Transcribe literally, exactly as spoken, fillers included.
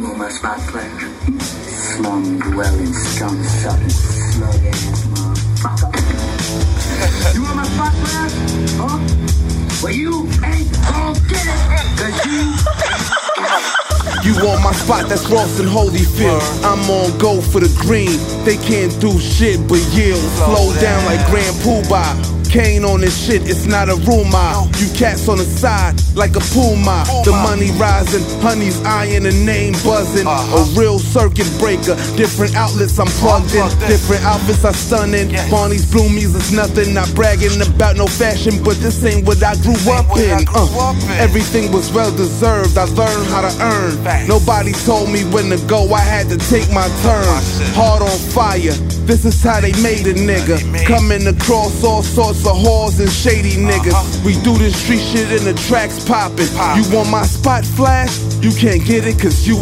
want my spot, player? Slum dwelling, scum sucking, slug ass motherfucker. You want my spot, player? Huh? Well, you ain't gon' get it, cause you You want my spot, that's Ross and Holyfield. I'm on go for the green. They can't do shit but yield. Slow down like Grand Poobah. Kane on this shit, it's not a rumor. You cats on the side like a puma. The money rising, honey's eyeing, the name buzzing. A real circuit breaker, different outlets I'm plugged in. Different outfits are stunning. Barney's Bloomies is nothing. Not bragging about no fashion, but this ain't what I grew up in. Uh, everything was well deserved, I learned how to earn. Nobody told me when to go, I had to take my turn. Heart on fire, this is how they made a nigga. Coming across all sorts of whores and shady niggas. We do this street shit and the tracks poppin'. You want my spot flash? You can't get it cause you